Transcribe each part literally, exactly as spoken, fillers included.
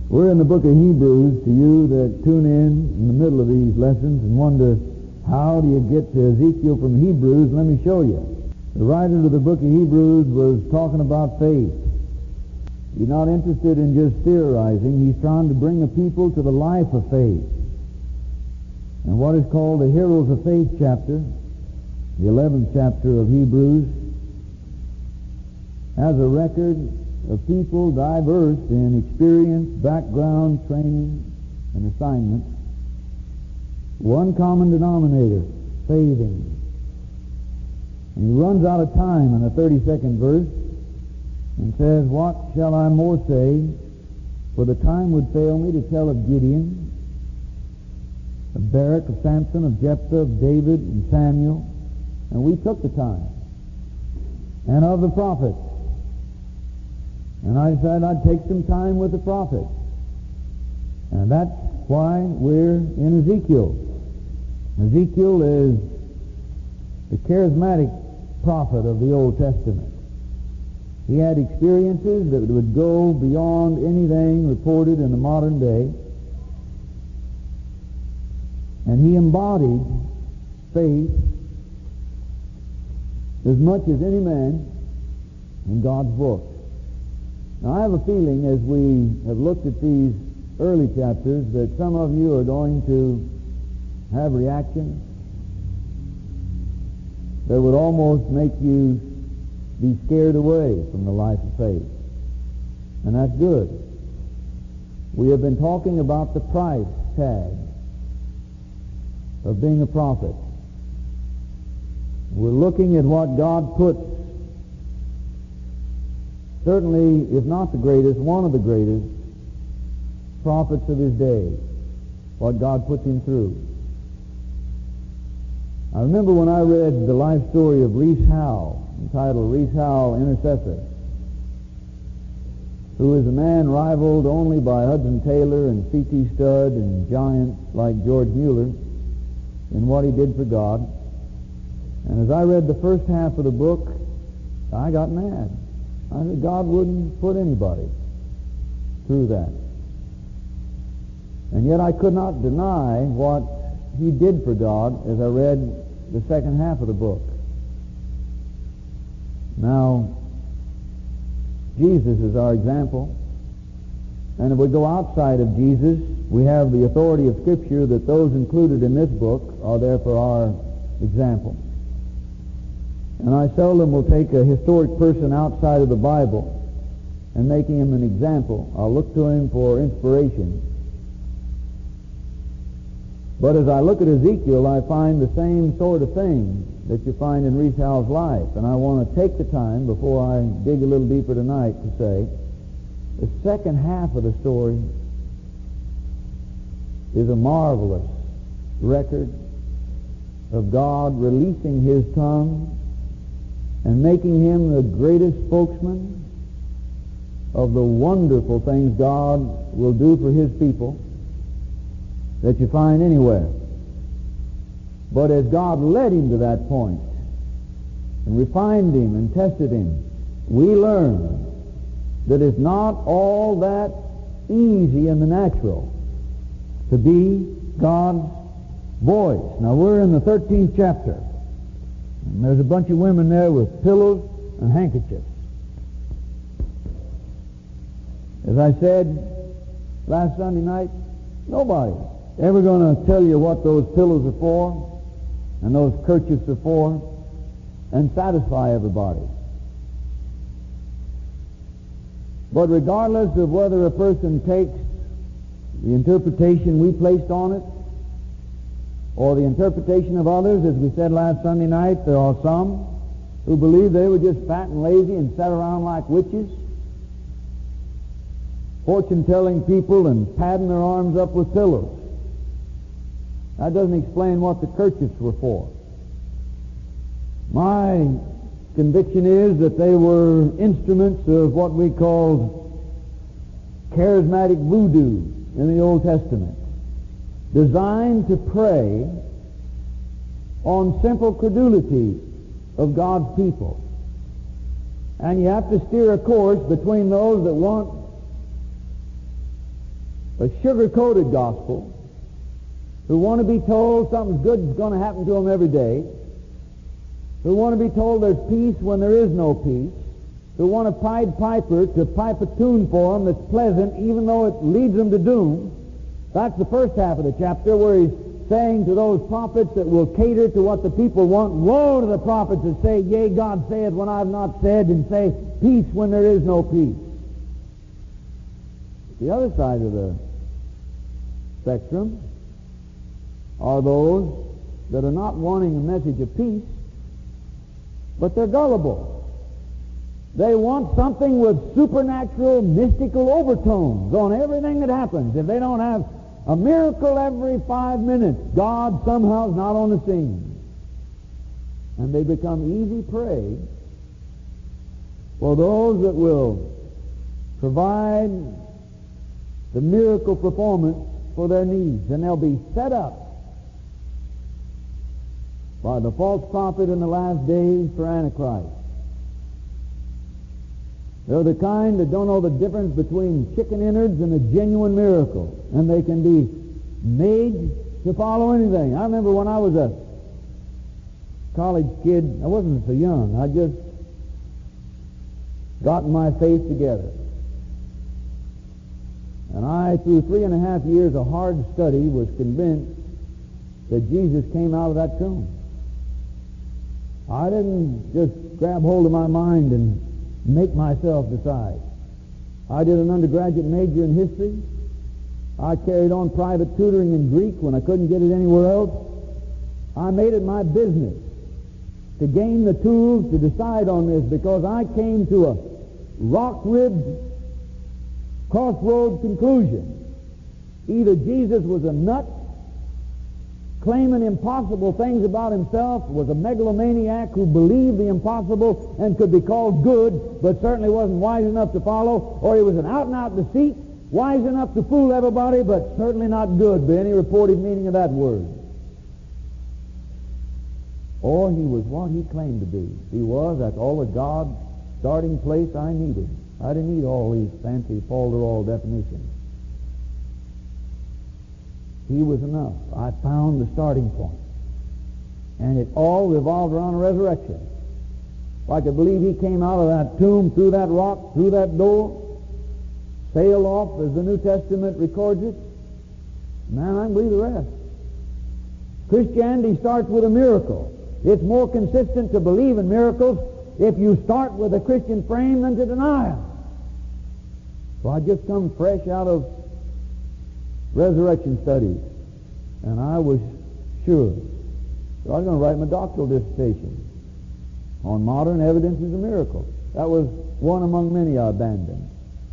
We're in the book of Hebrews. To you that tune in in the middle of these lessons and wonder, how do you get to Ezekiel from Hebrews? Let me show you. The writer of the book of Hebrews was talking about faith. He's not interested in just theorizing. He's trying to bring a people to the life of faith. And what is called the Heroes of Faith chapter, the eleventh chapter of Hebrews, has a record of people diverse in experience, background, training, and assignment. One common denominator, faithing. And he runs out of time in the thirty-second verse and says, "What shall I more say? For the time would fail me to tell of Gideon, of Barak, of Samson, of Jephthah, of David, and Samuel." And we took the time. And of the prophets. And I decided I'd take some time with the prophets. And that's why we're in Ezekiel. Ezekiel is the charismatic prophet of the Old Testament. He had experiences that would go beyond anything reported in the modern day. And he embodied faith as much as any man in God's book. Now, I have a feeling as we have looked at these early chapters that some of you are going to have reactions that would almost make you be scared away from the life of faith. And that's good. We have been talking about the price tag of being a prophet. We're looking at what God puts, certainly, if not the greatest, one of the greatest prophets of his day, what God puts him through. I remember when I read the life story of Rees Howell, entitled Rees Howell, Intercessor, who is a man rivaled only by Hudson Taylor and C T Studd and giants like George Mueller in what he did for God. And as I read the first half of the book, I got mad. I said, God wouldn't put anybody through that. And yet I could not deny what he did for God as I read the second half of the book. Now, Jesus is our example. And if we go outside of Jesus, we have the authority of Scripture that those included in this book are there for our example. And I seldom will take a historic person outside of the Bible and making him an example. I'll look to him for inspiration. But as I look at Ezekiel, I find the same sort of thing that you find in Rees Howell's life. And I want to take the time, before I dig a little deeper tonight, to say the second half of the story is a marvelous record of God releasing his tongue and making him the greatest spokesman of the wonderful things God will do for his people that you find anywhere. But as God led him to that point and refined him and tested him, we learn that it's not all that easy in the natural to be God's voice. Now, we're in the thirteenth chapter. And there's a bunch of women there with pillows and handkerchiefs. As I said last Sunday night, nobody's ever going to tell you what those pillows are for and those kerchiefs are for and satisfy everybody. But regardless of whether a person takes the interpretation we placed on it or the interpretation of others, as we said last Sunday night, there are some who believe they were just fat and lazy and sat around like witches, fortune-telling people and padding their arms up with pillows. That doesn't explain what the kerchiefs were for. My conviction is that they were instruments of what we call charismatic voodoo in the Old Testament, designed to prey on simple credulity of God's people. And you have to steer a course between those that want a sugar-coated gospel, who want to be told something good is going to happen to them every day, who want to be told there's peace when there is no peace, who want a Pied Piper to pipe a tune for them that's pleasant even though it leads them to doom. That's the first half of the chapter, where he's saying to those prophets that will cater to what the people want, woe to the prophets that say, yea, God saith when I have not said, and say, peace when there is no peace. The other side of the spectrum are those that are not wanting a message of peace, but they're gullible. They want something with supernatural, mystical overtones on everything that happens. If they don't have a miracle every five minutes, God somehow is not on the scene. And they become easy prey for those that will provide the miracle performance for their needs. And they'll be set up by the false prophet in the last days for Antichrist. They're the kind that don't know the difference between chicken innards and a genuine miracle. And they can be made to follow anything. I remember when I was a college kid, I wasn't so young. I just gotten my faith together. And I, through three and a half years of hard study, was convinced that Jesus came out of that tomb. I didn't just grab hold of my mind and make myself decide. I did an undergraduate major in history. I carried on private tutoring in Greek when I couldn't get it anywhere else. I made it my business to gain the tools to decide on this, because I came to a rock-ribbed crossroad conclusion. Either Jesus was a nut claiming impossible things about himself, was a megalomaniac who believed the impossible and could be called good, but certainly wasn't wise enough to follow, or he was an out-and-out deceit, wise enough to fool everybody, but certainly not good by any reported meaning of that word. Or he was what he claimed to be. He was, that's all the God starting place I needed. I didn't need all these fancy falderall definitions. He was enough. I found the starting point. And it all revolved around a resurrection. If I could believe he came out of that tomb, through that rock, through that door, sailed off, as the New Testament records it, man, I can believe the rest. Christianity starts with a miracle. It's more consistent to believe in miracles if you start with a Christian frame than to deny them. So I just come fresh out of resurrection studies, and I was sure that I was going to write my doctoral dissertation on modern evidences of miracles. That was one among many I abandoned.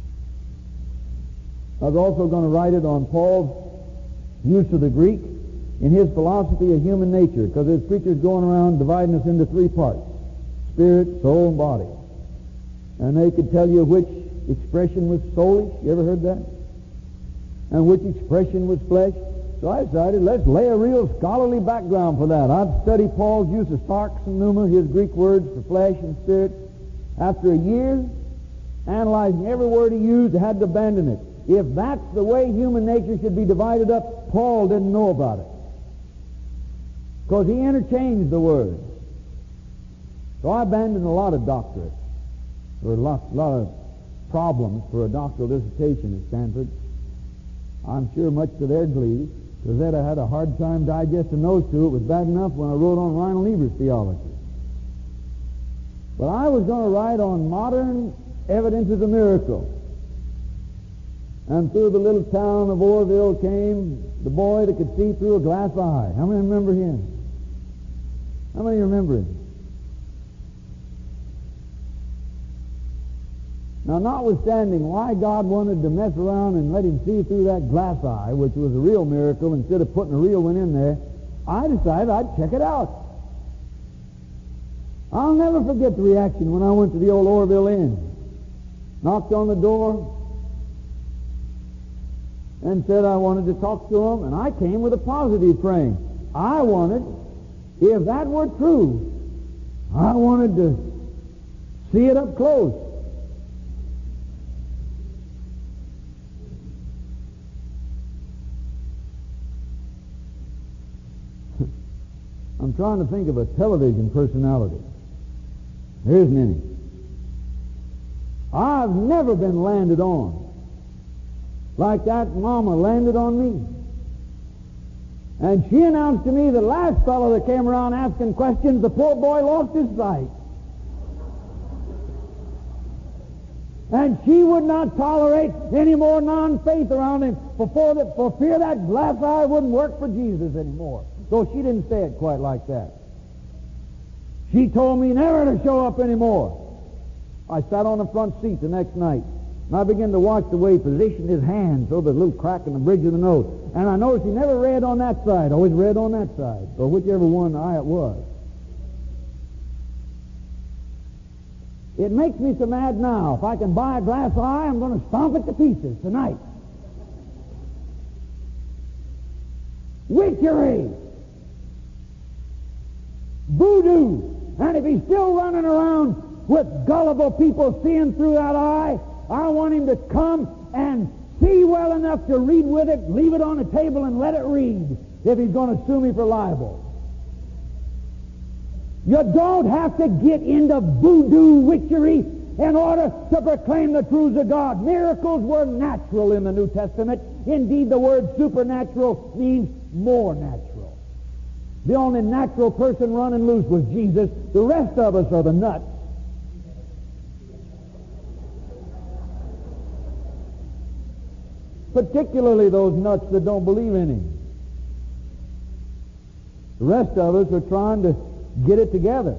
I was also going to write it on Paul's use of the Greek in his philosophy of human nature, because there's preachers going around dividing us into three parts: spirit, soul, and body. And they could tell you which expression was soulish. You ever heard that? And which expression was flesh. So I decided, let's lay a real scholarly background for that. I'd study Paul's use of sarx and pneuma, his Greek words for flesh and spirit. After a year, analyzing every word he used, I had to abandon it. If that's the way human nature should be divided up, Paul didn't know about it, because he interchanged the words. So I abandoned a lot of doctorates, or a lot, lot of problems for a doctoral dissertation at Stanford. I'm sure much to their glee, because that I had a hard time digesting those two. It was bad enough when I wrote on Reinhold Niebuhr's theology. But I was going to write on modern evidences of miracle. And through the little town of Orville came the boy that could see through a glass eye. How many remember him? How many remember him? Now, notwithstanding why God wanted to mess around and let him see through that glass eye, which was a real miracle, instead of putting a real one in there, I decided I'd check it out. I'll never forget the reaction when I went to the old Orville Inn. Knocked on the door and said I wanted to talk to him, and I came with a positive frame. I wanted, if that were true, I wanted to see it up close. I'm trying to think of a television personality. There isn't any. I've never been landed on like that mama landed on me. And she announced to me the last fellow that came around asking questions, the poor boy lost his sight. And she would not tolerate any more non-faith around him for, the, for fear that glass eye wouldn't work for Jesus anymore. Though she didn't say it quite like that. She told me never to show up anymore. I sat on the front seat the next night, and I began to watch the way he positioned his hands over the little crack in the bridge of the nose. And I noticed he never read on that side, always read on that side, or whichever one eye it was. It makes me so mad now. If I can buy a glass eye, I'm going to stomp it to pieces tonight. Witchery. Voodoo. And if he's still running around with gullible people seeing through that eye, I want him to come and see well enough to read with it, leave it on the table and let it read if he's going to sue me for libel. You don't have to get into voodoo witchery in order to proclaim the truths of God. Miracles were natural in the New Testament. Indeed, the word supernatural means more natural. The only natural person running loose was Jesus. The rest of us are the nuts. Particularly those nuts that don't believe in him. The rest of us are trying to get it together.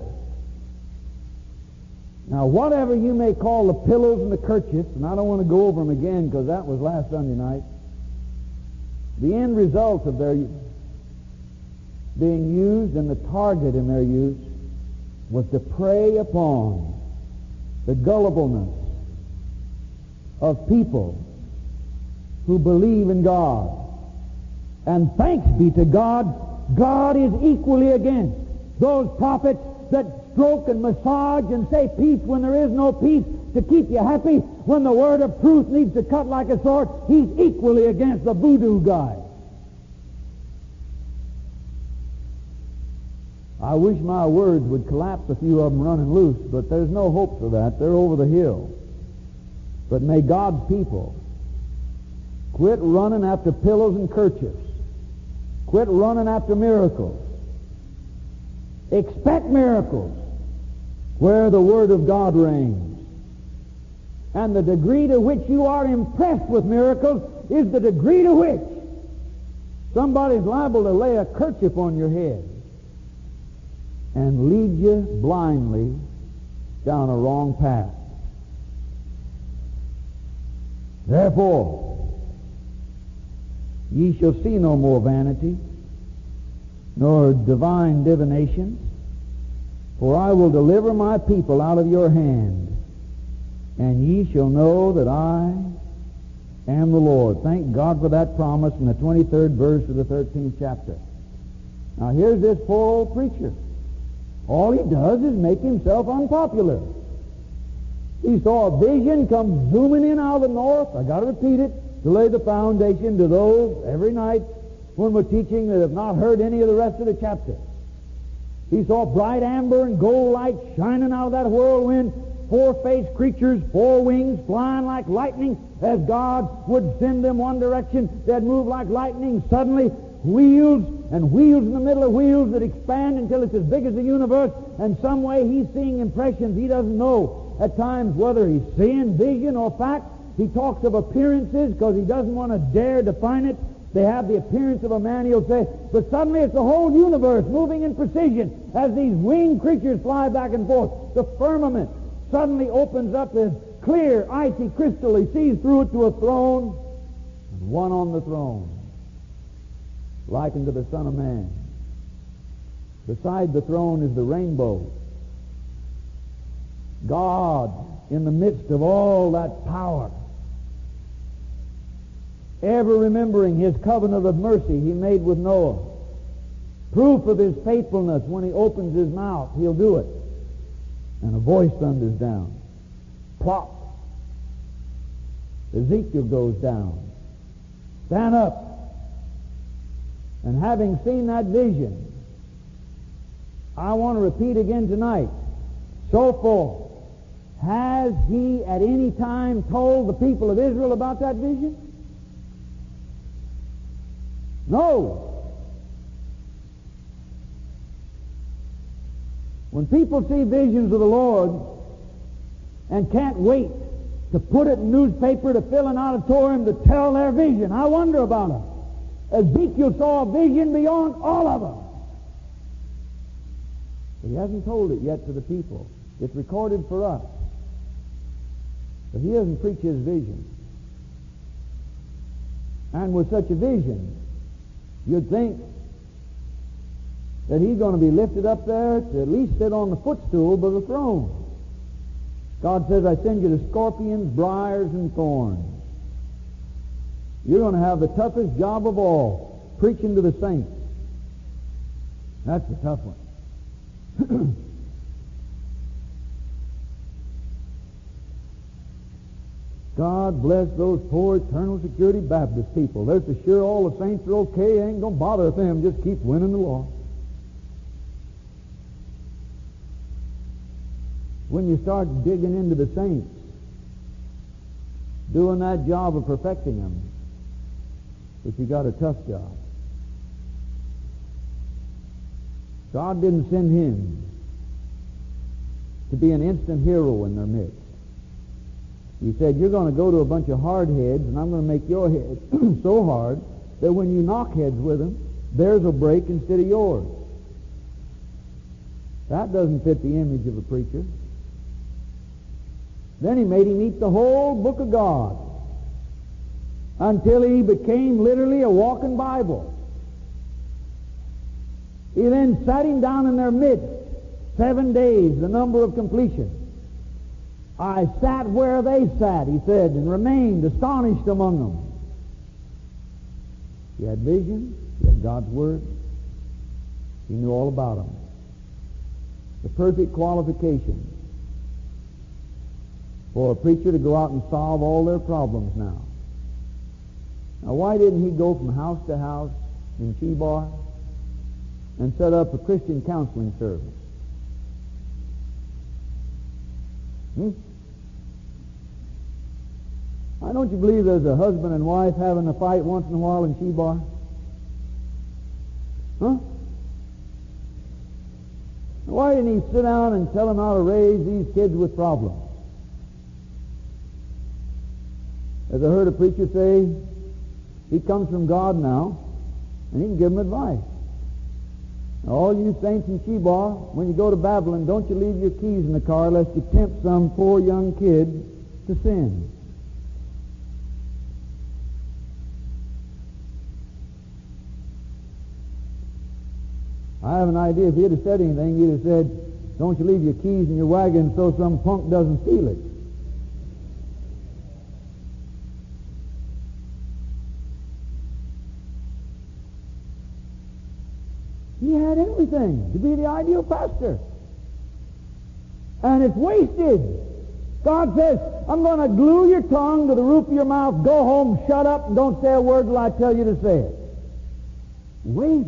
Now, whatever you may call the pillows and the kerchiefs, and I don't want to go over them again because that was last Sunday night, the end result of their being used and the target in their use was to prey upon the gullibleness of people who believe in God. And thanks be to God, God is equally against those prophets that stroke and massage and say peace when there is no peace to keep you happy. When the word of truth needs to cut like a sword, he's equally against the voodoo guy. I wish my words would collapse a few of them running loose, but there's no hope for that. They're over the hill. But may God's people quit running after pillows and kerchiefs. Quit running after miracles. Expect miracles where the Word of God reigns. And the degree to which you are impressed with miracles is the degree to which somebody's liable to lay a kerchief on your head and lead you blindly down a wrong path. Therefore, ye shall see no more vanity, nor divine divinations, for I will deliver my people out of your hand, and ye shall know that I am the Lord. Thank God for that promise in the twenty-third verse of the thirteenth chapter. Now here's this poor old preacher. All he does is make himself unpopular. He saw a vision come zooming in out of the north. I got to repeat it to lay the foundation to those every night when we're teaching that have not heard any of the rest of the chapter. He saw bright amber and gold light shining out of that whirlwind, four-faced creatures, four wings, flying like lightning. As God would send them one direction, they'd move like lightning. Suddenly, wheels and wheels in the middle of wheels that expand until it's as big as the universe, and some way he's seeing impressions he doesn't know at times whether he's seeing vision or fact. He talks of appearances because he doesn't want to dare define it. They have the appearance of a man, he'll say, but suddenly it's the whole universe moving in precision as these winged creatures fly back and forth. The firmament suddenly opens up as clear, icy crystal. He sees through it to a throne, and one on the throne, likened to the Son of Man. Beside the throne is the rainbow. God in the midst of all that power, ever remembering his covenant of mercy he made with Noah. Proof of his faithfulness, when he opens his mouth, he'll do it. And a voice thunders down. Plop. Ezekiel goes down. Stand up. And having seen that vision, I want to repeat again tonight. So full. Has he at any time told the people of Israel about that vision? No. When people see visions of the Lord and can't wait to put it in newspaper, to fill an auditorium, to tell their vision, I wonder about them. Ezekiel saw a vision beyond all of them. But he hasn't told it yet to the people. It's recorded for us. But he doesn't preach his vision. And with such a vision, you'd think that he's going to be lifted up there to at least sit on the footstool of the throne. God says, I send you to scorpions, briars, and thorns. You're going to have the toughest job of all, preaching to the saints. That's the tough one. God bless those poor Eternal Security Baptist people. They're so sure all the saints are okay, ain't going to bother with them. Just keep winning the law. When you start digging into the saints, doing that job of perfecting them, but you got a tough job. God didn't send him to be an instant hero in their midst. He said, you're going to go to a bunch of hard heads, and I'm going to make your head so hard that when you knock heads with them, theirs will break instead of yours. That doesn't fit the image of a preacher. Then he made him eat the whole book of God until he became literally a walking Bible. He then sat him down in their midst, seven days, the number of completion. I sat where they sat, he said, and remained astonished among them. He had vision, he had God's Word, he knew all about them. The perfect qualification for a preacher to go out and solve all their problems now. Now, why didn't he go from house to house in Chebar and set up a Christian counseling service? Hmm? Why don't you believe there's a husband and wife having a fight once in a while in Chebar? Huh? Why didn't he sit down and tell them how to raise these kids with problems? As I heard a preacher say, he comes from God now, and he can give them advice. Now, all you saints in Chebar, when you go to Babylon, don't you leave your keys in the car lest you tempt some poor young kid to sin. I have an idea if he'd have said anything, he'd have said, don't you leave your keys in your wagon so some punk doesn't steal it. He had everything to be the ideal pastor. And it's wasted. God says, I'm going to glue your tongue to the roof of your mouth. Go home, shut up, and don't say a word till I tell you to say it. Waste.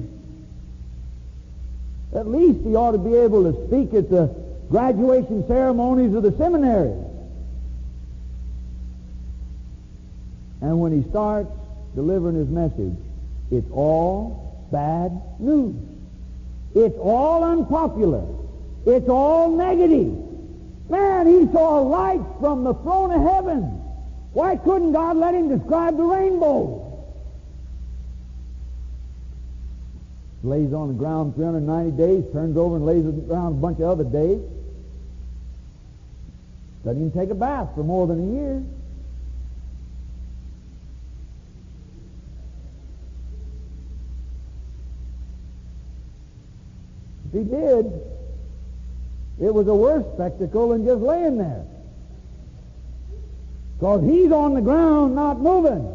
At least he ought to be able to speak at the graduation ceremonies of the seminary. And when he starts delivering his message, it's all bad news. It's all unpopular. It's all negative. Man, he saw light from the throne of heaven. Why couldn't God let him describe the rainbow? Lays on the ground three hundred ninety days, turns over and lays on the ground a bunch of other days. Doesn't even take a bath for more than a year. If he did, it was a worse spectacle than just laying there. Because he's on the ground not moving.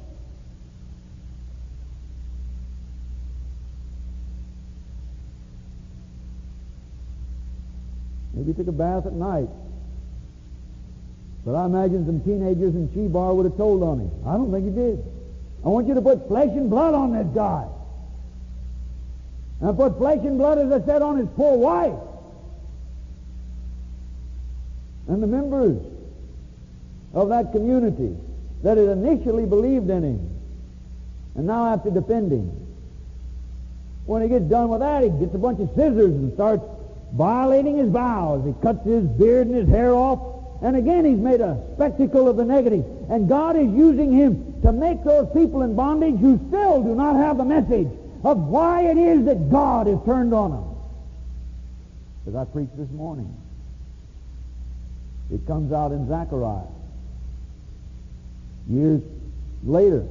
Maybe he took a bath at night. But I imagine some teenagers in Chebar would have told on him. I don't think he did. I want you to put flesh and blood on this guy. and put flesh and blood, as I said, on his poor wife. And the members of that community that had initially believed in him and now have to defend him. When he gets done with that, he gets a bunch of scissors and starts violating his vows. He cuts his beard and his hair off, and again he's made a spectacle of the negative. And God is using him to make those people in bondage who still do not have the message of why it is that God has turned on them. As I preached this morning, it comes out in Zechariah. Years later,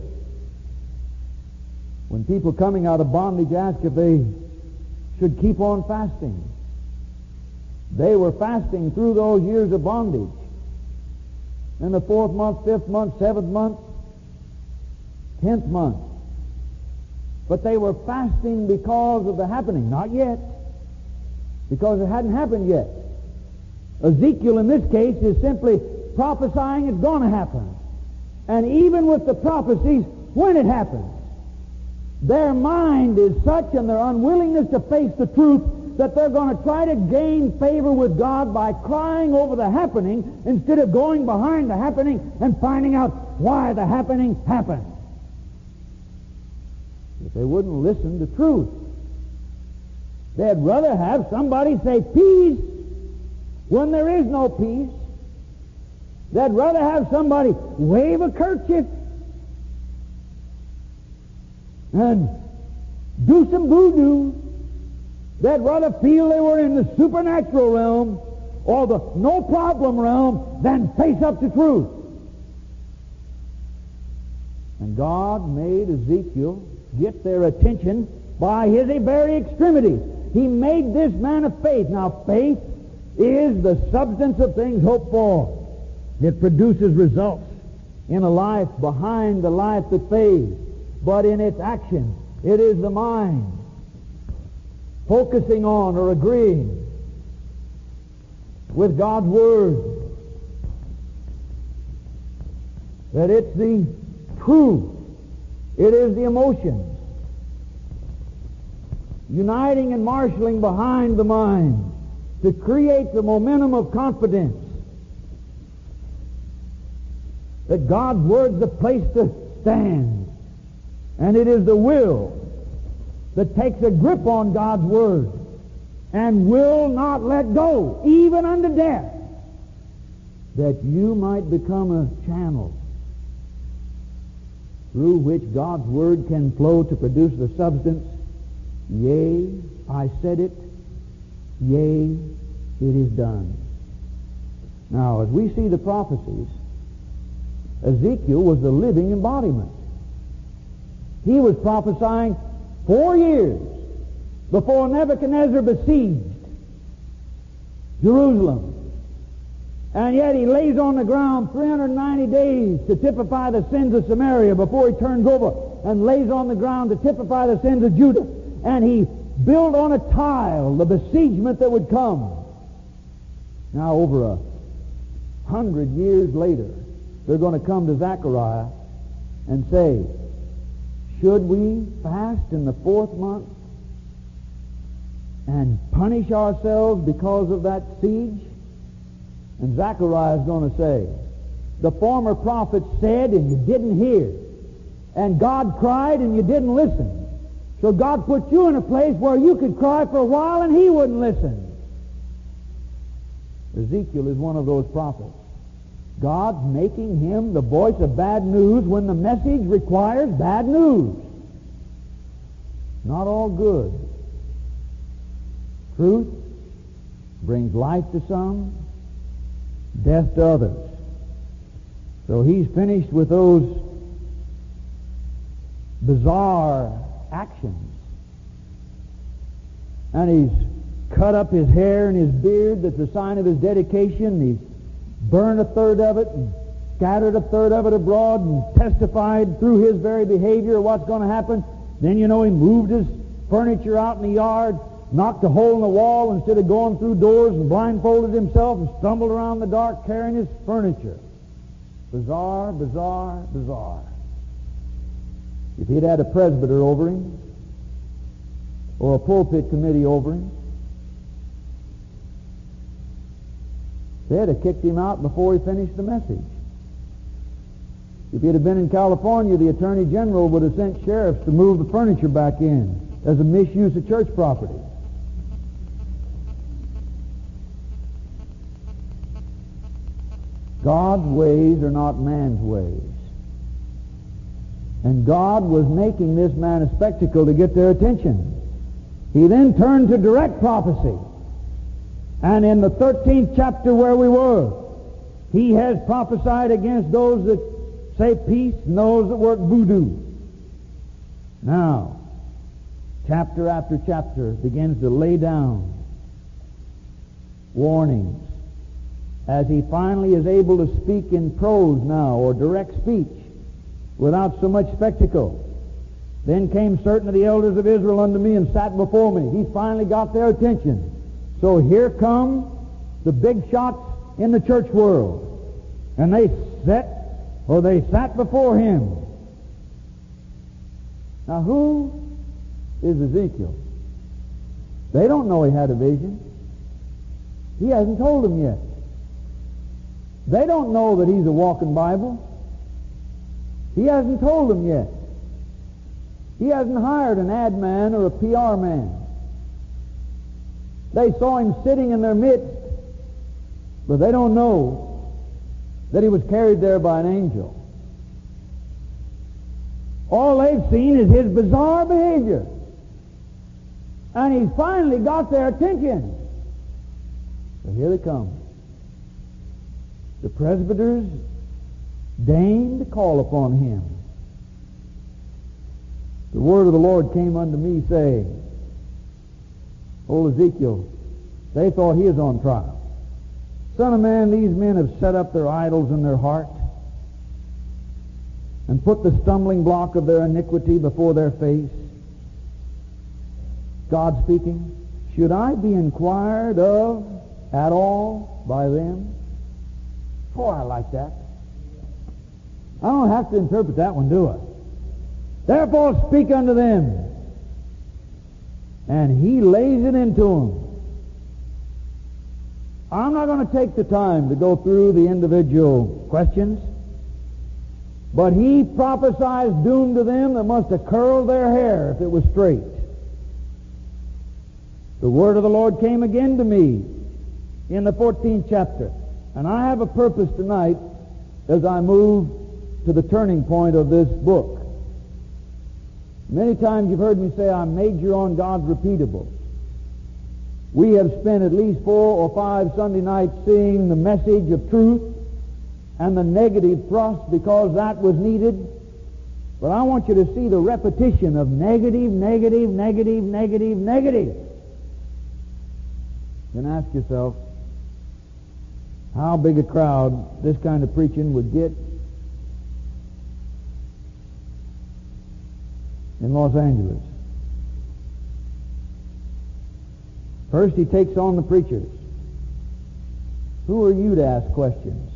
when people coming out of bondage ask if they should keep on fasting, they were fasting through those years of bondage. In the fourth month, fifth month, seventh month, tenth month. But they were fasting because of the happening. Not yet. Because it hadn't happened yet. Ezekiel in this case is simply prophesying it's going to happen. And even with the prophecies, when it happens, their mind is such and their unwillingness to face the truth that they're going to try to gain favor with God by crying over the happening instead of going behind the happening and finding out why the happening happened. If they wouldn't listen to truth, they'd rather have somebody say peace when there is no peace. They'd rather have somebody wave a kerchief and do some voodoo. They'd rather feel they were in the supernatural realm or the no-problem realm than face up to truth. And God made Ezekiel get their attention by his very extremities. He made this man of faith. Now, faith is the substance of things hoped for. It produces results in a life behind the life that fades. But in its action, it is the mind focusing on or agreeing with God's Word. That it's the truth. It is the emotions. Uniting and marshaling behind the mind to create the momentum of confidence that God's Word's the place to stand. And it is the will that takes a grip on God's Word and will not let go, even unto death, that you might become a channel through which God's Word can flow to produce the substance. Yea, I said it. Yea, it is done. Now, as we see the prophecies, Ezekiel was the living embodiment. He was prophesying four years before Nebuchadnezzar besieged Jerusalem. And yet he lays on the ground three hundred ninety days to typify the sins of Samaria before he turns over and lays on the ground to typify the sins of Judah. And he built on a tile the besiegement that would come. Now, over a hundred years later, they're going to come to Zechariah and say, should we fast in the fourth month and punish ourselves because of that siege? And Zechariah is going to say, the former prophets said and you didn't hear, and God cried and you didn't listen. So God put you in a place where you could cry for a while and he wouldn't listen. Ezekiel is one of those prophets. God's making him the voice of bad news when the message requires bad news. Not all good. Truth brings life to some, death to others. So he's finished with those bizarre actions. And he's cut up his hair and his beard. That's a sign of his dedication. He's burned a third of it and scattered a third of it abroad and testified through his very behavior what's going to happen. Then, you know, he moved his furniture out in the yard, knocked a hole in the wall instead of going through doors, and blindfolded himself and stumbled around the dark carrying his furniture. Bizarre, bizarre, bizarre. If he'd had a presbyter over him, or a pulpit committee over him. They'd have kicked him out before he finished the message. If he'd have been in California, the Attorney General would have sent sheriffs to move the furniture back in as a misuse of church property. God's ways are not man's ways. And God was making this man a spectacle to get their attention. He then turned to direct prophecy. And in the thirteenth chapter where we were, he has prophesied against those that say peace and those that work voodoo. Now, chapter after chapter begins to lay down warnings as he finally is able to speak in prose now, or direct speech, without so much spectacle. Then came certain of the elders of Israel unto me and sat before me. He finally got their attention. So here come the big shots in the church world. And they sat, or they sat before him. Now who is Ezekiel? They don't know he had a vision. He hasn't told them yet. They don't know that he's a walking Bible. He hasn't told them yet. He hasn't hired an ad man or a P R man. They saw him sitting in their midst, but they don't know that he was carried there by an angel. All they've seen is his bizarre behavior. And he's finally got their attention. So here they come. The presbyters deigned to call upon him. The word of the Lord came unto me, saying, Old Ezekiel, they thought he was on trial. Son of man, these men have set up their idols in their heart and put the stumbling block of their iniquity before their face. God speaking, should I be inquired of at all by them? Oh, I like that. I don't have to interpret that one, do I? Therefore speak unto them. And he lays it into them. I'm not going to take the time to go through the individual questions, but he prophesies doom to them that must have curled their hair if it was straight. The word of the Lord came again to me in the fourteenth chapter. And I have a purpose tonight as I move to the turning point of this book. Many times you've heard me say I major on God's repeatables. We have spent at least four or five Sunday nights seeing the message of truth and the negative thrust because that was needed. But I want you to see the repetition of negative, negative, negative, negative, negative. Then ask yourself how big a crowd this kind of preaching would get in Los Angeles. First, he takes on the preachers. Who are you to ask questions?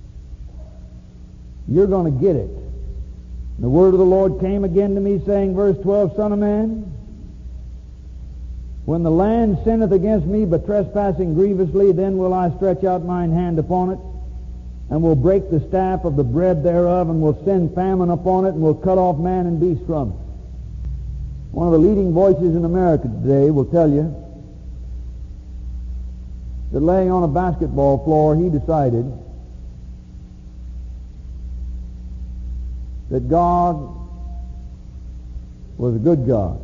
You're going to get it. The word of the Lord came again to me, saying, verse twelve, Son of man, when the land sinneth against me, but trespassing grievously, then will I stretch out mine hand upon it, and will break the staff of the bread thereof, and will send famine upon it, and will cut off man and beast from it. One of the leading voices in America today will tell you that laying on a basketball floor, he decided that God was a good God.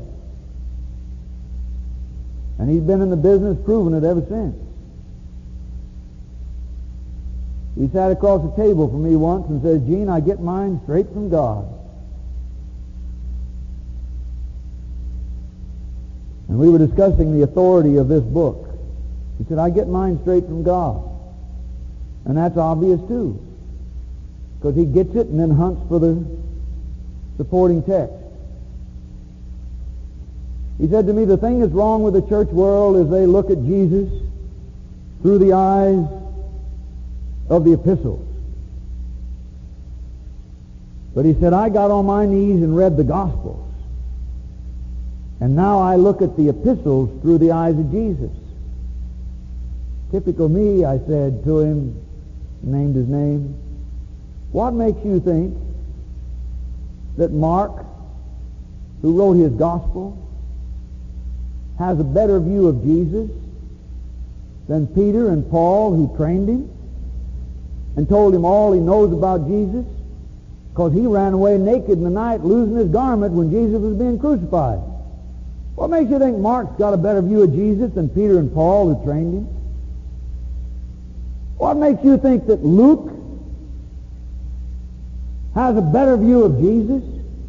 And he's been in the business proving it ever since. He sat across the table from me once and said, Gene, I get mine straight from God. And we were discussing the authority of this book. He said, I get mine straight from God. And that's obvious too. Because he gets it and then hunts for the supporting text. He said to me, the thing that's wrong with the church world is they look at Jesus through the eyes of the epistles. But he said, I got on my knees and read the Gospels. And now I look at the epistles through the eyes of Jesus. Typical me, I said to him, named his name, what makes you think that Mark, who wrote his gospel, has a better view of Jesus than Peter and Paul, who trained him and told him all he knows about Jesus? Because he ran away naked in the night, losing his garment when Jesus was being crucified. What makes you think Mark's got a better view of Jesus than Peter and Paul, who trained him? What makes you think that Luke has a better view of Jesus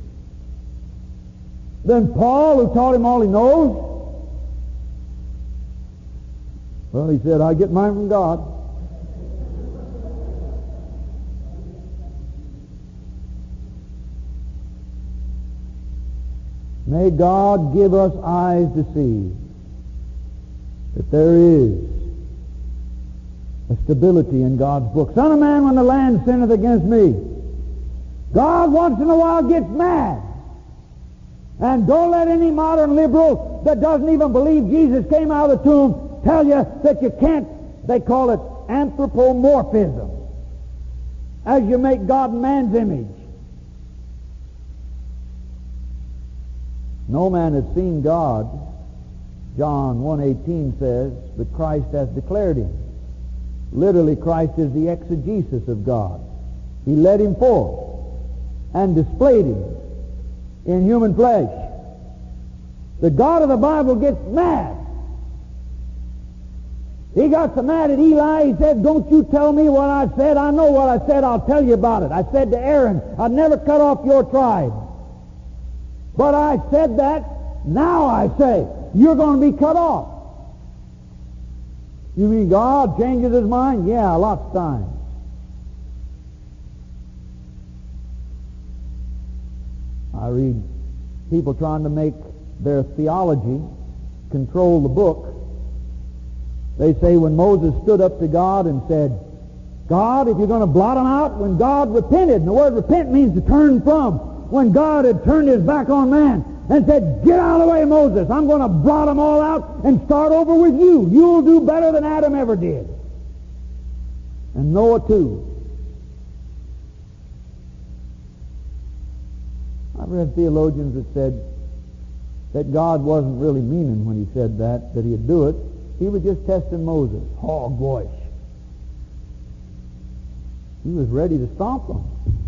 than Paul, who taught him all he knows? Well, he said, I get mine from God. May God give us eyes to see that there is a stability in God's book. Son of man, when the land sinneth against me, God once in a while gets mad. And don't let any modern liberal that doesn't even believe Jesus came out of the tomb tell you that you can't, they call it anthropomorphism, as you make God in man's image. No man has seen God, John one eighteen says, but Christ has declared him. Literally, Christ is the exegesis of God. He led him forth and displayed him in human flesh. The God of the Bible gets mad. He got so mad at Eli, he said, don't you tell me what I said. I know what I said. I'll tell you about it. I said to Aaron, I'd never cut off your tribe. But I said that, now I say, you're going to be cut off. You mean God changes his mind? Yeah, lots of times. I read people trying to make their theology control the book. They say when Moses stood up to God and said, God, if you're going to blot them out, when God repented, and the word repent means to turn from, when God had turned his back on man and said, get out of the way, Moses, I'm going to blot them all out and start over with you. You'll do better than Adam ever did. And Noah too. I've read theologians that said that God wasn't really meaning when he said that, that he'd do it. He was just testing Moses. Hogwash. He was ready to stomp them.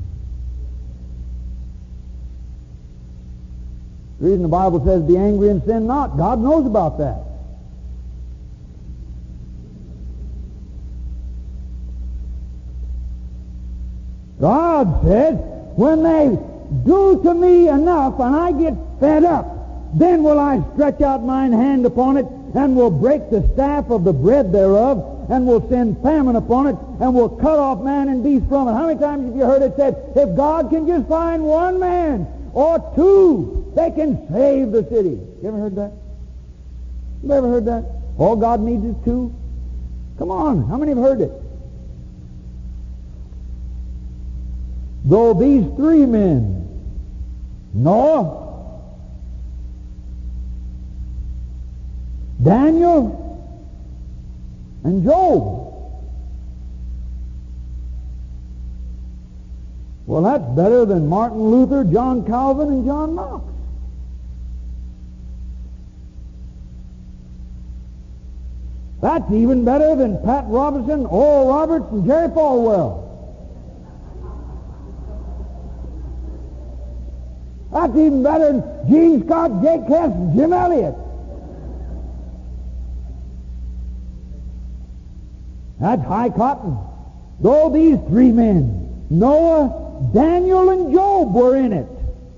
The reason the Bible says be angry and sin not, God knows about that. God said, when they do to me enough and I get fed up, then will I stretch out mine hand upon it and will break the staff of the bread thereof and will send famine upon it and will cut off man and beast from it. How many times have you heard it said, if God can just find one man or two, they can save the city? You ever heard that? You ever heard that? All God needs is two? Come on, how many have heard it? Though these three men, Noah, Daniel, and Job. Well, that's better than Martin Luther, John Calvin, and John Knox. That's even better than Pat Robertson, Oral Roberts, and Jerry Falwell. That's even better than Gene Scott, Jake Hess, and Jim Elliott. That's high cotton. Though these three men, Noah, Daniel, and Job, were in it,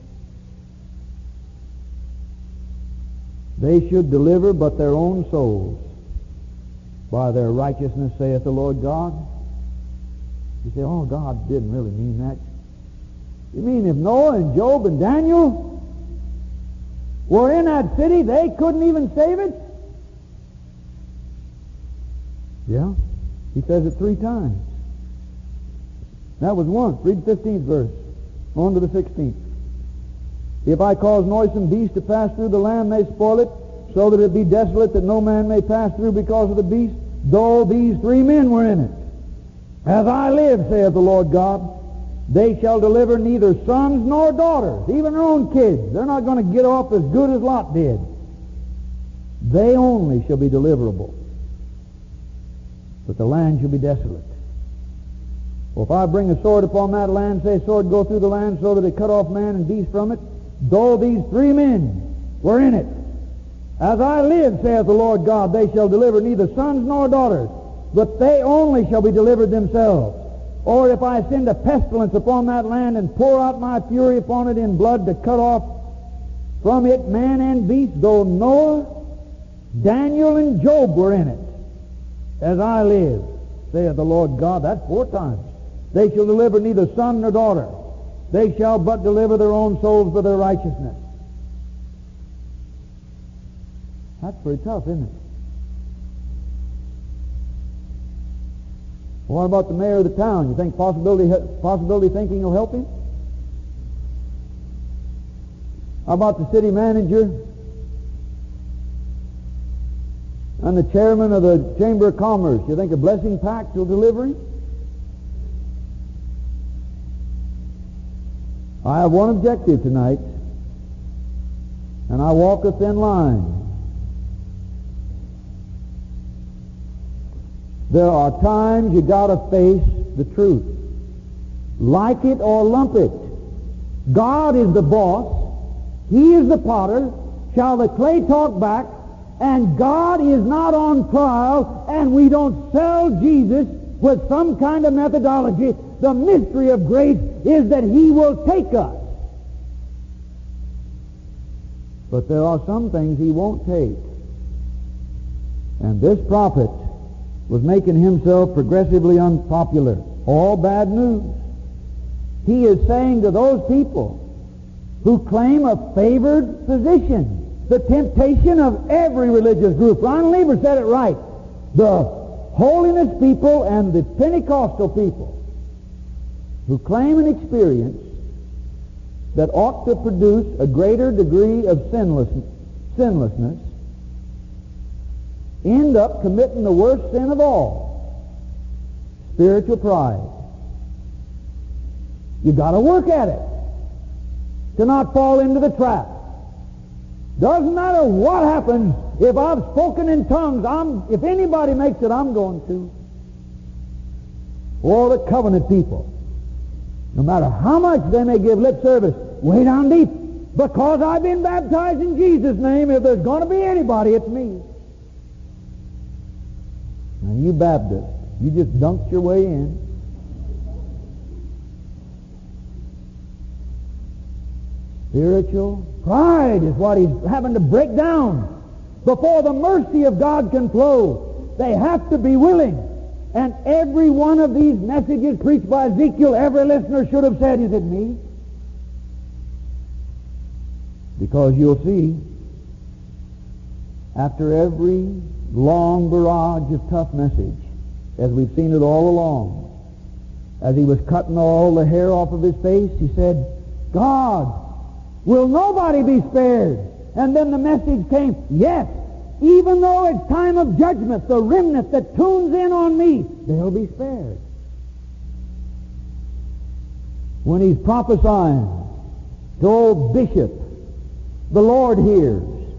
they should deliver but their own souls by their righteousness, saith the Lord God. You say, oh, God didn't really mean that. You mean if Noah and Job and Daniel were in that city, they couldn't even save it? Yeah. He says it three times. That was once. Read the fifteenth verse. On to the sixteenth. If I cause noisome beasts to pass through the land, they spoil it, so that it be desolate, that no man may pass through because of the beast, though these three men were in it. As I live, saith the Lord God, they shall deliver neither sons nor daughters, even their own kids. They're not going to get off as good as Lot did. They only shall be deliverable, but the land shall be desolate. Well, if I bring a sword upon that land, say, sword go through the land so that it cut off man and beast from it, though these three men were in it. As I live, saith the Lord God, they shall deliver neither sons nor daughters, but they only shall be delivered themselves. Or if I send a pestilence upon that land and pour out my fury upon it in blood to cut off from it man and beast, though Noah, Daniel, and Job were in it. As I live, saith the Lord God, that's four times. They shall deliver neither son nor daughter. They shall but deliver their own souls for their righteousness. That's pretty tough, isn't it? What about the mayor of the town? You think possibility possibility thinking will help him? How about the city manager and the chairman of the Chamber of Commerce? You think a blessing pact will deliver him? I have one objective tonight, and I walk a thin line. There are times you got to face the truth. Like it or lump it. God is the boss. He is the potter. Shall the clay talk back? And God is not on trial, and we don't sell Jesus with some kind of methodology. The mystery of grace is that He will take us. But there are some things He won't take. And this prophet was making himself progressively unpopular. All bad news. He is saying to those people who claim a favored position, the temptation of every religious group. Ron Lieber said it right. The holiness people and the Pentecostal people who claim an experience that ought to produce a greater degree of sinless, sinlessness end up committing the worst sin of all, spiritual pride. You got to work at it to not fall into the trap. Doesn't matter what happens. If I've spoken in tongues, I'm, if anybody makes it, I'm going to. Or the covenant people, no matter how much they may give lip service, way down deep, because I've been baptized in Jesus' name, if there's going to be anybody, it's me. Now, you Baptists, you just dunked your way in. Spiritual pride is what he's having to break down. Before the mercy of God can flow, they have to be willing. And every one of these messages preached by Ezekiel, every listener should have said, is it me? Because you'll see, after every long barrage of tough message, as we've seen it all along, as he was cutting all the hair off of his face, he said, God, will nobody be spared? And then the message came, yes, even though it's time of judgment, the remnant that tunes in on me, they'll be spared. When he's prophesying to old Bishop, the Lord hears.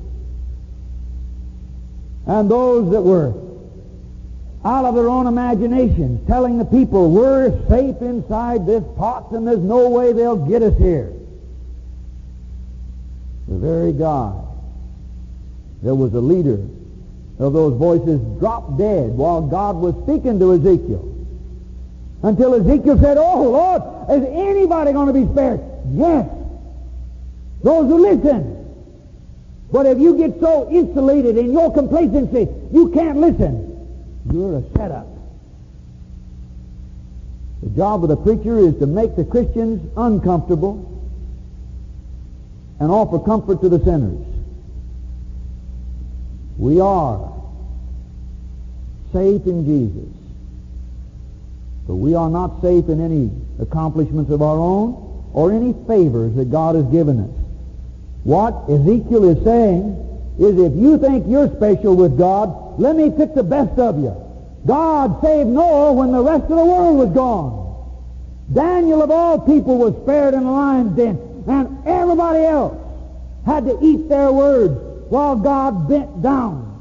And those that were out of their own imaginations, telling the people, we're safe inside this pot and there's no way they'll get us here. The very God that was a leader of those voices dropped dead while God was speaking to Ezekiel. Until Ezekiel said, oh Lord, is anybody going to be spared? Yes, those who listen. But if you get so insulated in your complacency, you can't listen. You're a setup. The job of the preacher is to make the Christians uncomfortable and offer comfort to the sinners. We are safe in Jesus, but we are not safe in any accomplishments of our own or any favors that God has given us. What Ezekiel is saying is, if you think you're special with God, let me pick the best of you. God saved Noah when the rest of the world was gone. Daniel, of all people, was spared in the lion's den, and everybody else had to eat their words while God bent down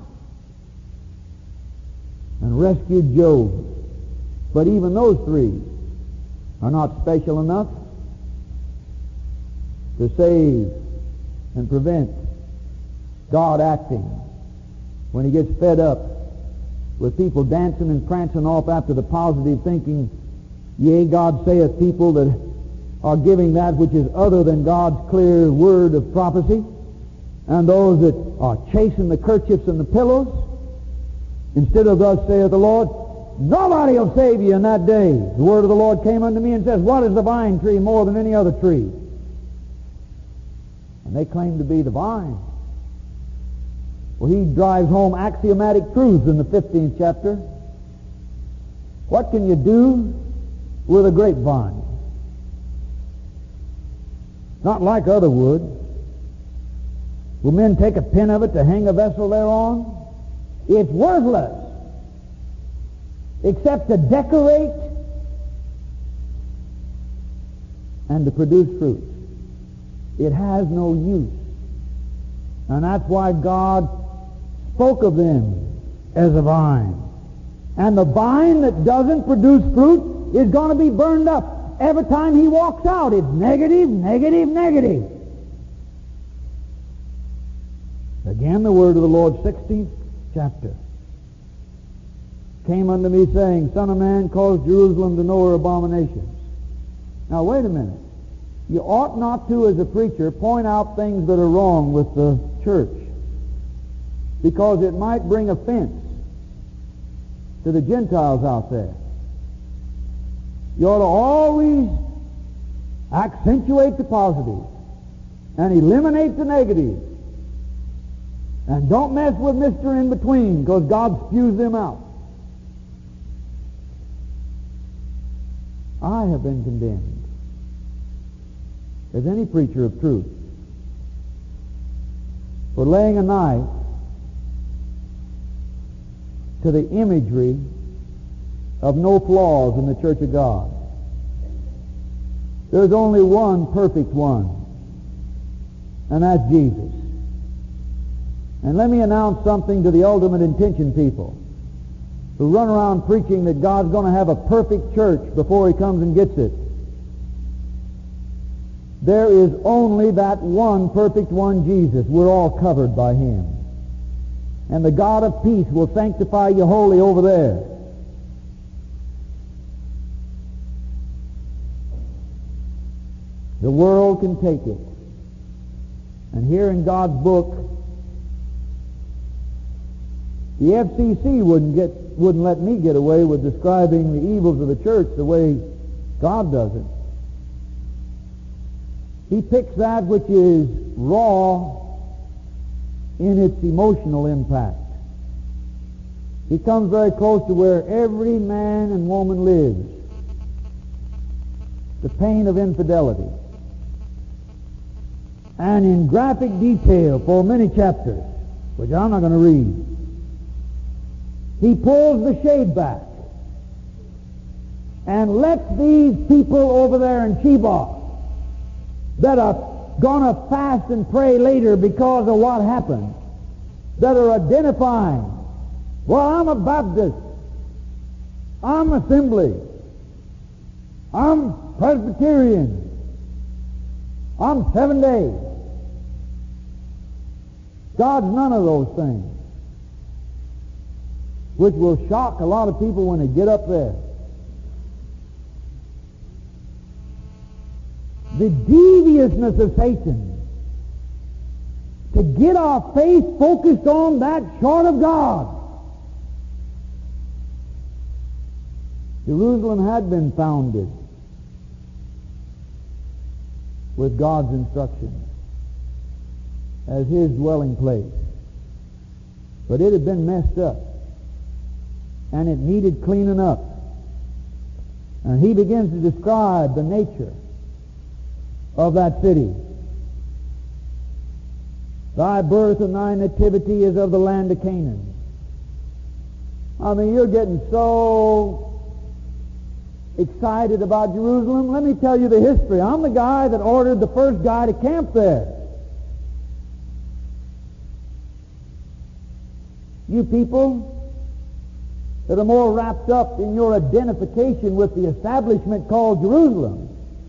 and rescued Job. But even those three are not special enough to save and prevent God acting when He gets fed up with people dancing and prancing off after the positive, thinking, yea, God saith, people that are giving that which is other than God's clear word of prophecy, and those that are chasing the kerchiefs and the pillows, instead of thus saith the Lord, nobody will save you in that day. The word of the Lord came unto me and says, what is the vine tree more than any other tree? And they claim to be the vine. Well, he drives home axiomatic truths in the fifteenth chapter. What can you do with a grapevine? Not like other wood. Will men take a pin of it to hang a vessel thereon? It's worthless, except to decorate and to produce fruit. It has no use. And that's why God spoke of them as a vine. And the vine that doesn't produce fruit is going to be burned up. Every time he walks out, it's negative, negative, negative. Again, the word of the Lord, sixteenth chapter, came unto me, saying, Son of man, cause Jerusalem to know her abominations. Now, wait a minute. You ought not to, as a preacher, point out things that are wrong with the church, because it might bring offense to the Gentiles out there. You ought to always accentuate the positive and eliminate the negative. And don't mess with Mister In Between, because God spews them out. I have been condemned as any preacher of truth for laying a knife to the imagery of no flaws in the Church of God. There's only one perfect one, and that's Jesus. And let me announce something to the ultimate intention people who run around preaching that God's going to have a perfect church before He comes and gets it. There is only that one perfect one, Jesus. We're all covered by Him. And the God of peace will sanctify you wholly over there. The world can take it. And here in God's book, the F C C wouldn't get, wouldn't let me get away with describing the evils of the church the way God does it. He picks that which is raw in its emotional impact. He comes very close to where every man and woman lives. The pain of infidelity. And in graphic detail for many chapters, which I'm not going to read, he pulls the shade back and lets these people over there in Chibok that are going to fast and pray later because of what happened, that are identifying, well, I'm a Baptist, I'm Assembly, I'm Presbyterian, I'm Seven Days. God's none of those things, which will shock a lot of people when they get up there. The deviousness of Satan to get our faith focused on that short of God. Jerusalem had been founded with God's instructions as His dwelling place, but it had been messed up and it needed cleaning up. And he begins to describe the nature of that city. Thy birth and thy nativity is of the land of Canaan. I mean, you're getting so excited about Jerusalem. Let me tell you the history. I'm the guy that ordered the first guy to camp there. You people that are more wrapped up in your identification with the establishment called Jerusalem,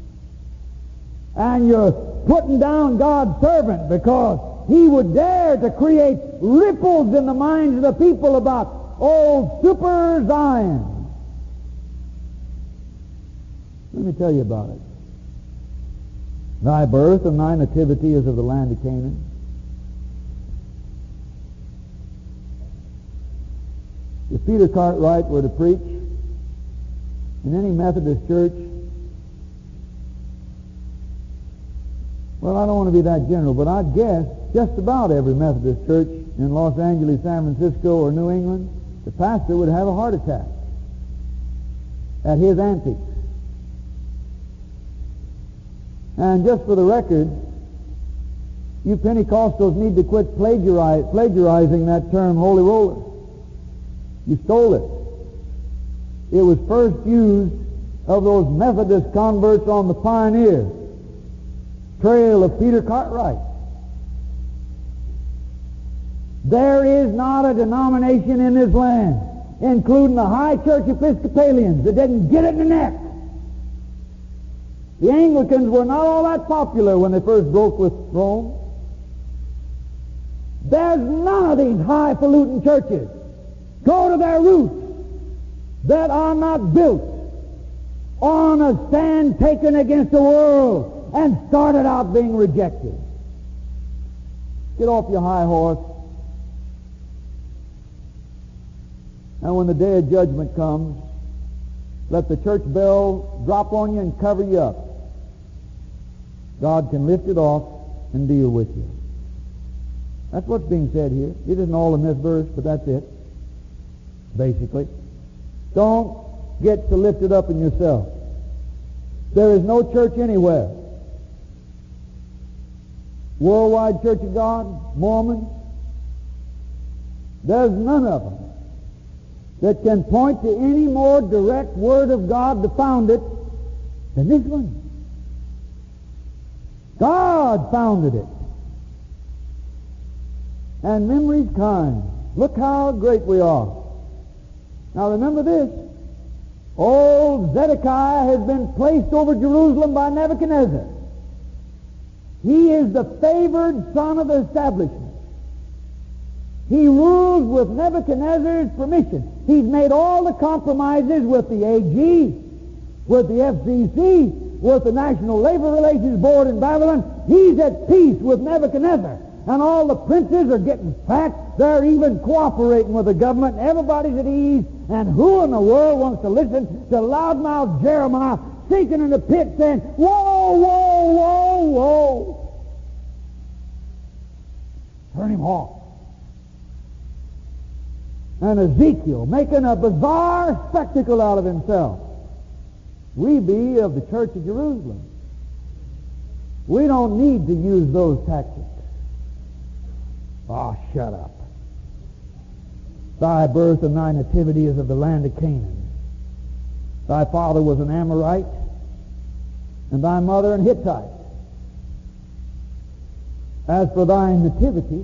and you're putting down God's servant because he would dare to create ripples in the minds of the people about old Super Zion. Let me tell you about it. Thy birth and thy nativity is of the land of Canaan. If Peter Cartwright were to preach in any Methodist church, well, I don't want to be that general, but I guess just about every Methodist church in Los Angeles, San Francisco, or New England, the pastor would have a heart attack at his antics. And just for the record, you Pentecostals need to quit plagiari- plagiarizing that term, holy roller. You stole it. It was first used of those Methodist converts on the Pioneer Trail of Peter Cartwright. There is not a denomination in this land, including the High Church Episcopalians, that didn't get it in the neck. The Anglicans were not all that popular when they first broke with Rome. There's none of these highfalutin churches, go to their roots, that are not built on a stand taken against the world and started out being rejected. Get off your high horse. And when the day of judgment comes, let the church bell drop on you and cover you up. God can lift it off and deal with you. That's what's being said here. It isn't all in this verse, but that's it, basically. Don't get so lifted up in yourself. There is no church anywhere. Worldwide Church of God, Mormons, there's none of them that can point to any more direct Word of God to found it than this one. God founded it. And memory's kind. Look how great we are. Now remember this. Old Zedekiah has been placed over Jerusalem by Nebuchadnezzar. He is the favored son of the establishment. He rules with Nebuchadnezzar's permission. He's made all the compromises with the A G, with the F C C, with the National Labor Relations Board in Babylon. He's at peace with Nebuchadnezzar. And all the princes are getting fat. They're even cooperating with the government. Everybody's at ease. And who in the world wants to listen to loudmouth Jeremiah sinking in the pit saying, whoa, whoa, whoa, whoa. Turn him off. And Ezekiel making a bizarre spectacle out of himself. We be of the Church of Jerusalem. We don't need to use those tactics. Oh, shut up. Thy birth and thy nativity is of the land of Canaan. Thy father was an Amorite, and thy mother an Hittite. As for thy nativity,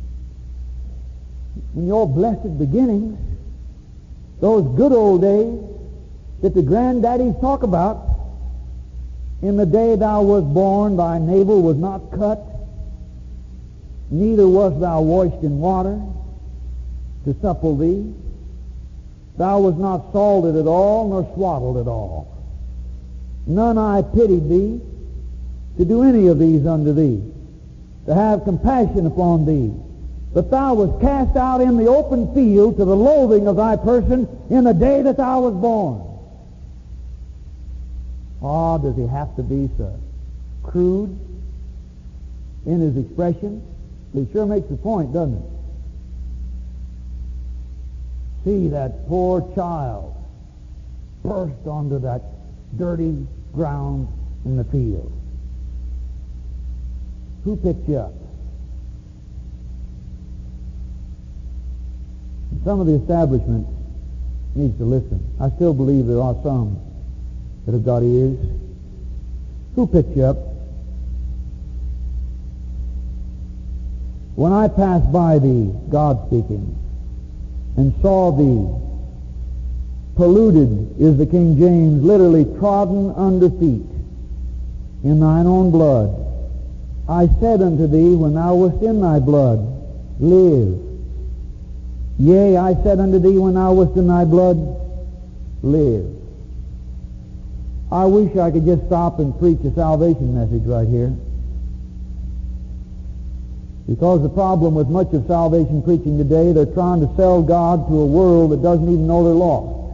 in your blessed beginnings, those good old days that the granddaddies talk about, in the day thou wast born, thy navel was not cut, neither wast thou washed in water to supple thee. Thou wast not salted at all, nor swaddled at all. None I pitied thee to do any of these unto thee, to have compassion upon thee. But thou wast cast out in the open field to the loathing of thy person in the day that thou wast born. Oh, does he have to be so crude in his expression? He sure makes the point, doesn't it? See that poor child burst onto that dirty ground in the field. Who picked you up? some of the establishment needs to listen. I still believe there are some that have got ears. Who picked you up? When I passed by thee, God speaking, and saw thee, polluted is the King James, literally trodden under feet in thine own blood, I said unto thee, when thou wast in thy blood, live. Yea, I said unto thee, when thou wast in thy blood, live. I wish I could just stop and preach a salvation message right here. Because the problem with much of salvation preaching today, they're trying to sell God to a world that doesn't even know they're lost.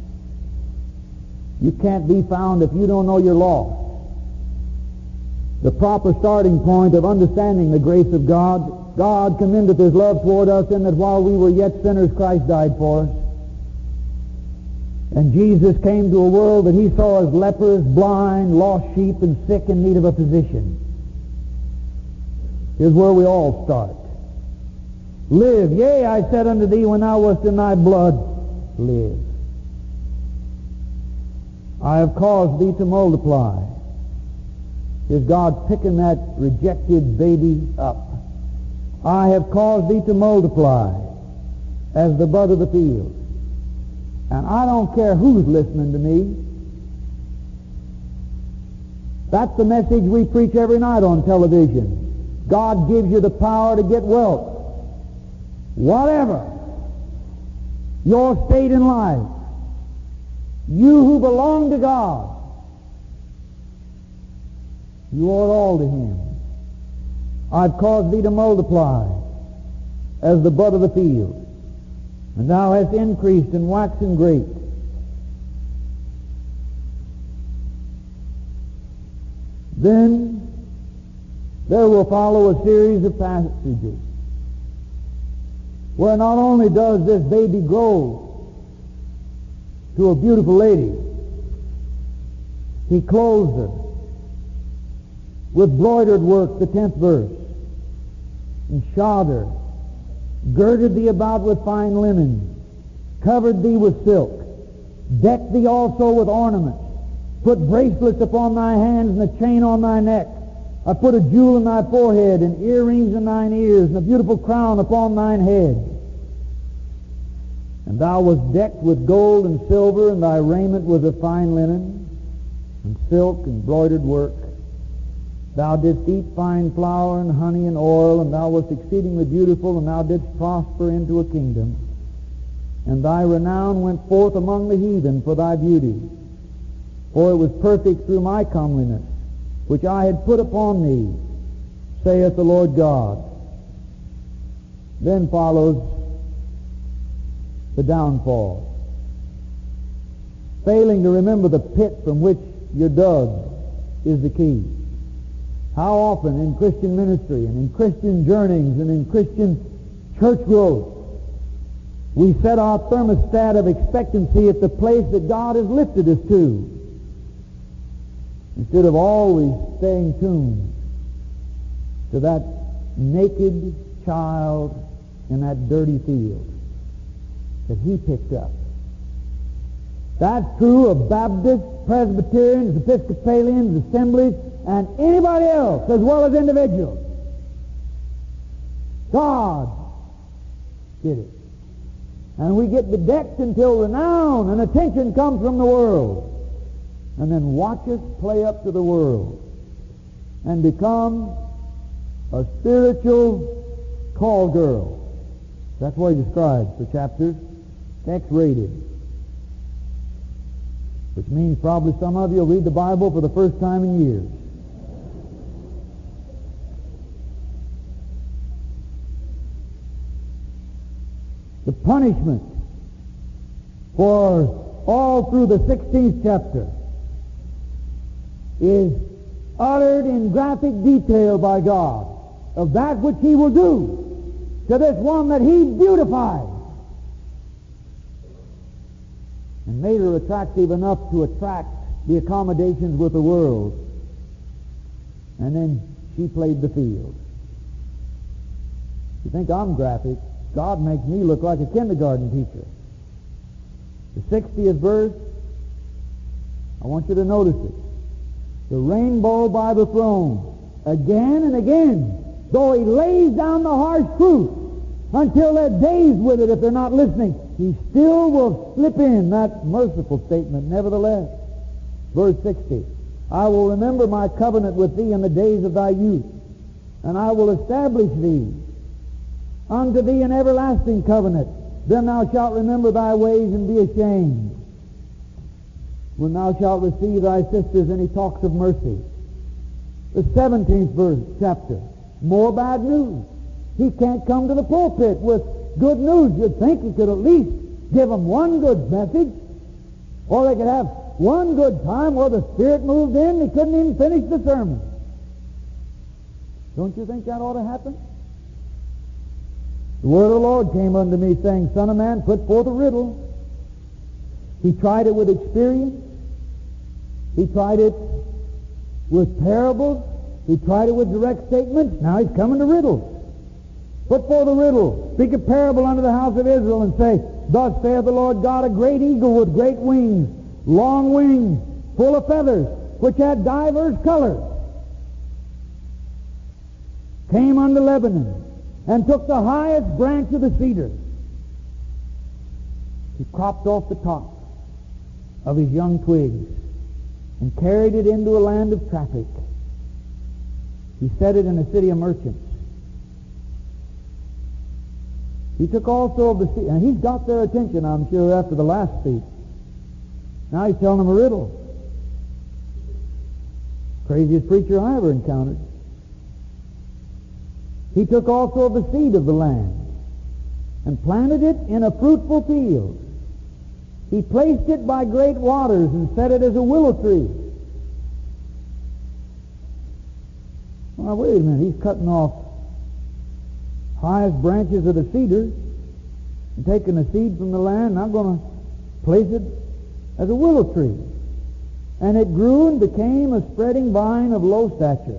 You can't be found if you don't know you're lost. The proper starting point of understanding the grace of God, God commendeth His love toward us in that while we were yet sinners, Christ died for us. And Jesus came to a world that He saw as lepers, blind, lost sheep, and sick in need of a physician. Here's where we all start. Live. Yea, I said unto thee, when thou wast in thy blood, live. I have caused thee to multiply. Is God picking that rejected baby up? I have caused thee to multiply as the bud of the field. And I don't care who's listening to me. That's the message we preach every night on television. God gives you the power to get wealth. Whatever your state in life, you who belong to God, you owe it all to Him. I've caused thee to multiply as the bud of the field, and thou hast increased and waxen great. Then there will follow a series of passages where not only does this baby grow to a beautiful lady, He clothes her with broidered work, the tenth verse, and shod her, girded thee about with fine linen, covered thee with silk, decked thee also with ornaments, put bracelets upon thy hands and a chain on thy neck. I put a jewel in thy forehead and earrings in thine ears and a beautiful crown upon thine head. And thou wast decked with gold and silver, and thy raiment was of fine linen and silk and broidered work. Thou didst eat fine flour and honey and oil, and thou wast exceedingly beautiful, and thou didst prosper into a kingdom. And thy renown went forth among the heathen for thy beauty. For it was perfect through my comeliness, which I had put upon thee, saith the Lord God. Then follows the downfall. Failing to remember the pit from which you're dug is the key. How often in Christian ministry and in Christian journeyings and in Christian church growth we set our thermostat of expectancy at the place that God has lifted us to, instead of always staying tuned to that naked child in that dirty field that He picked up. That's true of Baptists, Presbyterians, Episcopalians, Assemblies, and anybody else, as well as individuals. God did it. And we get bedecked until renown and attention comes from the world. And then watch us play up to the world and become a spiritual call girl. That's what he describes for chapters. X-rated. Which means probably some of you will read the Bible for the first time in years. The punishment for all through the sixteenth chapter is uttered in graphic detail by God of that which He will do to this one that He beautified and made her attractive enough to attract the accommodations with the world. And then she played the field. You think I'm graphic? God makes me look like a kindergarten teacher. The sixtieth verse, I want you to notice it. The rainbow by the throne, again and again, though he lays down the harsh truth until they're dazed with it if they're not listening, he still will slip in that merciful statement, nevertheless. Verse sixty, I will remember my covenant with thee in the days of thy youth, and I will establish thee unto thee an everlasting covenant. Then thou shalt remember thy ways and be ashamed. When thou shalt receive thy sisters, and he talks of mercy. The seventeenth verse, chapter, more bad news. He can't come to the pulpit with good news. You'd think he could at least give them one good message, or they could have one good time where the Spirit moved in. He couldn't even finish the sermon. Don't you think that ought to happen? The word of the Lord came unto me, saying, Son of man, put forth a riddle. He tried it with experience. He tried it with parables. He tried it with direct statements. Now he's coming to riddles. Put forth a riddle. Speak a parable unto the house of Israel, and say, Thus saith the Lord God, a great eagle with great wings, long wings, full of feathers, which had divers colors, came unto Lebanon, and took the highest branch of the cedar. He cropped off the top of his young twigs and carried it into a land of traffic. He set it in a city of merchants. He took also of the sea, and he's got their attention, I'm sure, after the last speech. Now he's telling them a riddle. Craziest preacher I ever encountered. He took also of the seed of the land and planted it in a fruitful field. He placed it by great waters and set it as a willow tree. Well, wait a minute. He's cutting off highest branches of the cedar and taking the seed from the land, and I'm going to place it as a willow tree. And it grew and became a spreading vine of low stature.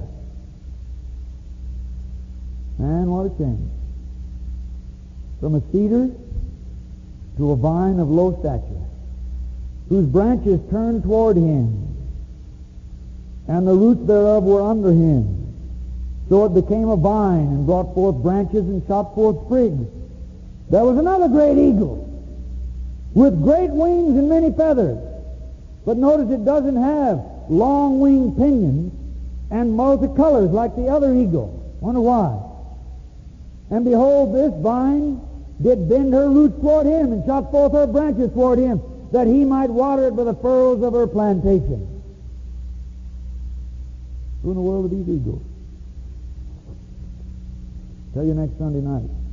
Man, what a change. From a cedar to a vine of low stature, whose branches turned toward him, and the roots thereof were under him. So it became a vine, and brought forth branches, and shot forth sprigs. There was another great eagle, with great wings and many feathers. But notice it doesn't have long winged pinions and multicolors like the other eagle. Wonder why? And behold, this vine did bend her roots toward him, and shot forth her branches toward him, that he might water it by the furrows of her plantation. Who in the world are these eagles? Tell you next Sunday night.